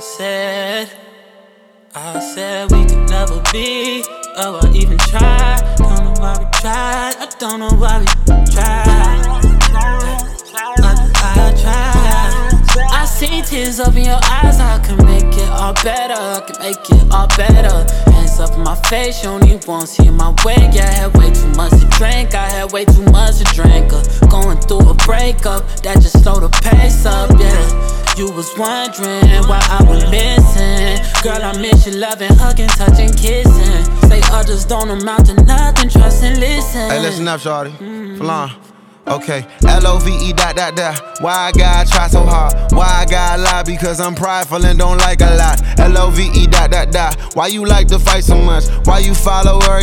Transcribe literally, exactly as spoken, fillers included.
said, I said we could never be. Oh, I even tried. Don't know why we tried. I don't know why we tried. I, I tried. I see tears up in your eyes. I can make it all better. I can make it all better. Hands up in my face. You only won't see my way. Yeah, I had way too much to drink. I had way too much to drink. Uh, going through a breakup that just slowed the pace up. Yeah. You was wondering why I would listen. Girl, I miss you loving, hugging, touching, kissing. Say others don't amount to nothing, trust and listen. Hey, listen up, shorty. Mm-hmm. Flan. Okay, L O V E dot dot dot. Why I gotta try so hard? Why I gotta lie? Because I'm prideful and don't like a lot. L O V E dot dot dot. Why you like to fight so much? Why you follow her?